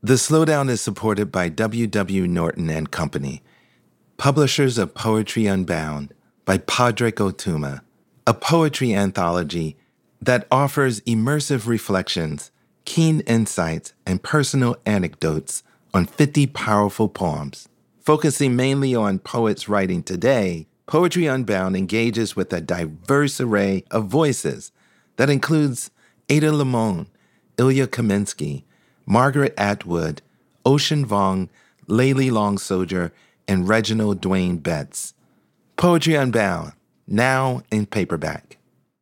The Slowdown is supported by W. W. Norton and Company, publishers of Poetry Unbound by Padraig Ó Tuama, a poetry anthology that offers immersive reflections, keen insights, and personal anecdotes on 50 powerful poems. Focusing mainly on poets writing today, Poetry Unbound engages with a diverse array of voices that includes Ada Limon, Ilya Kaminsky, Margaret Atwood, Ocean Vuong, Layli Long Soldier, and Reginald Dwayne Betts. Poetry Unbound, now in paperback.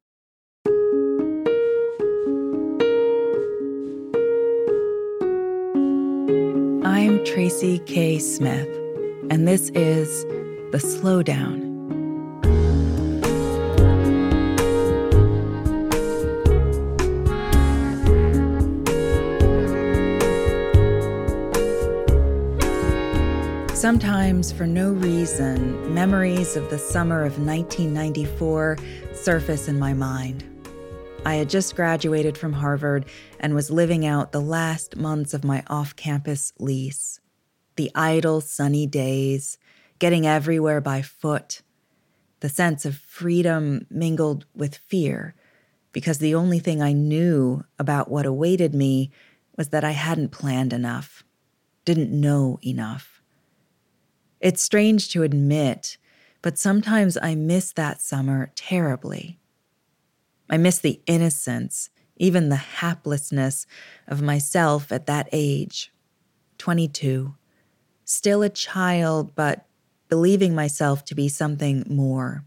I'm Tracy K. Smith, and this is The Slowdown. Sometimes, for no reason, memories of the summer of 1994 surface in my mind. I had just graduated from Harvard and was living out the last months of my off-campus lease. The idle, sunny days, getting everywhere by foot. The sense of freedom mingled with fear, because the only thing I knew about what awaited me was that I hadn't planned enough, didn't know enough. It's strange to admit, but sometimes I miss that summer terribly. I miss the innocence, even the haplessness of myself at that age, 22, still a child, but believing myself to be something more.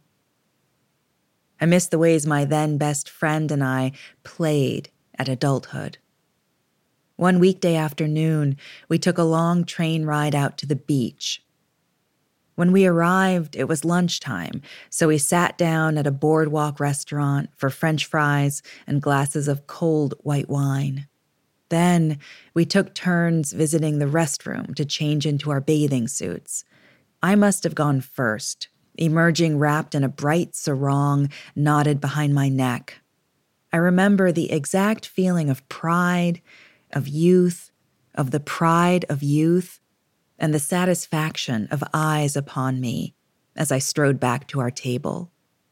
I miss the ways my then best friend and I played at adulthood. One weekday afternoon, we took a long train ride out to the beach. When we arrived, it was lunchtime, so we sat down at a boardwalk restaurant for French fries and glasses of cold white wine. Then we took turns visiting the restroom to change into our bathing suits. I must have gone first, emerging wrapped in a bright sarong knotted behind my neck. I remember the exact feeling of pride, of youth, of the pride of youth, and the satisfaction of eyes upon me as I strode back to our table.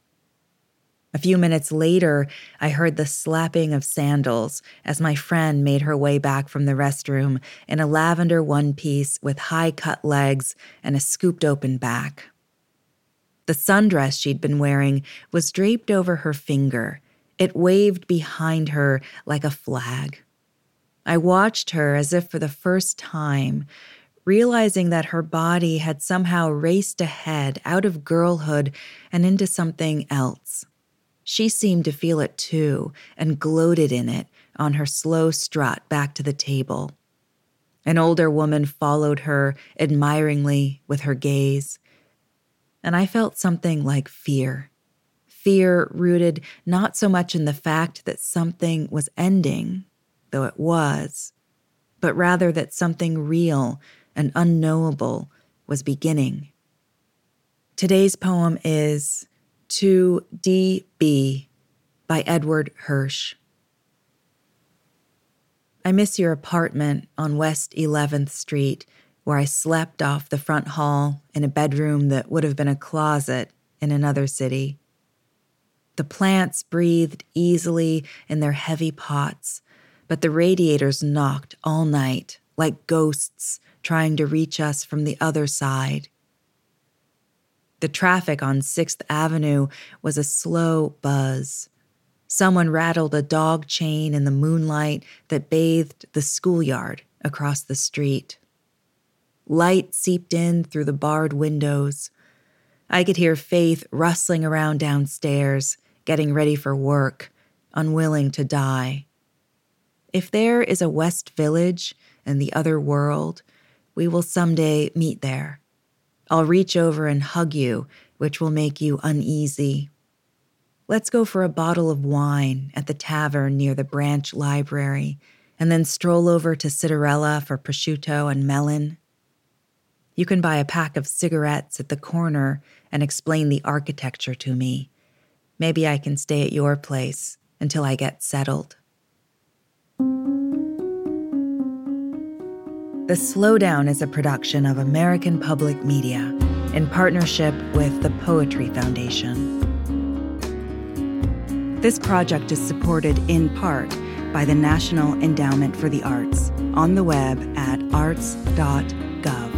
A few minutes later, I heard the slapping of sandals as my friend made her way back from the restroom in a lavender one-piece with high-cut legs and a scooped-open back. The sundress she'd been wearing was draped over her finger. It waved behind her like a flag. I watched her as if for the first time, realizing that her body had somehow raced ahead out of girlhood and into something else. She seemed to feel it too and gloated in it on her slow strut back to the table. An older woman followed her admiringly with her gaze, and I felt something like fear. Fear rooted not so much in the fact that something was ending, though it was, but rather that something real and unknowable was beginning. Today's poem is To D.B. by Edward Hirsch. I miss your apartment on West 11th Street, where I slept off the front hall in a bedroom that would have been a closet in another city. The plants breathed easily in their heavy pots, but the radiators knocked all night like ghosts trying to reach us from the other side. The traffic on 6th Avenue was a slow buzz. Someone rattled a dog chain in the moonlight that bathed the schoolyard across the street. Light seeped in through the barred windows. I could hear Faith rustling around downstairs, getting ready for work, unwilling to die. If there is a West Village in the other world, we will someday meet there. I'll reach over and hug you, which will make you uneasy. Let's go for a bottle of wine at the tavern near the branch library, and then stroll over to Citarella for prosciutto and melon. You can buy a pack of cigarettes at the corner and explain the architecture to me. Maybe I can stay at your place until I get settled. The Slowdown is a production of American Public Media in partnership with the Poetry Foundation. This project is supported in part by the National Endowment for the Arts on the web at arts.gov.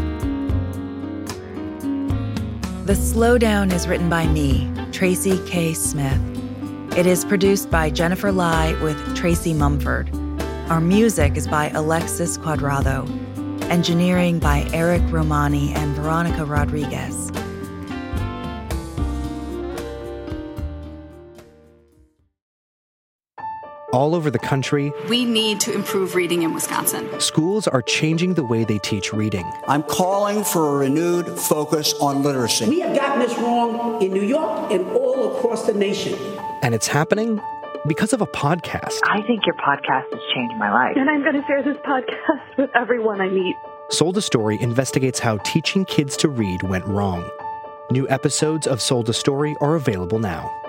The Slowdown is written by me, Tracy K. Smith. It is produced by Jennifer Lai with Tracy Mumford. Our music is by Alexis Cuadrado. Engineering by Eric Romani and Veronica Rodriguez. All over the country, we need to improve reading in Wisconsin. Schools are changing the way they teach reading. I'm calling for a renewed focus on literacy. We have gotten this wrong in New York and all across the nation. And it's happening because of a podcast. I think your podcast has changed my life. And I'm going to share this podcast with everyone I meet. Sold a Story investigates how teaching kids to read went wrong. New episodes of Sold a Story are available now.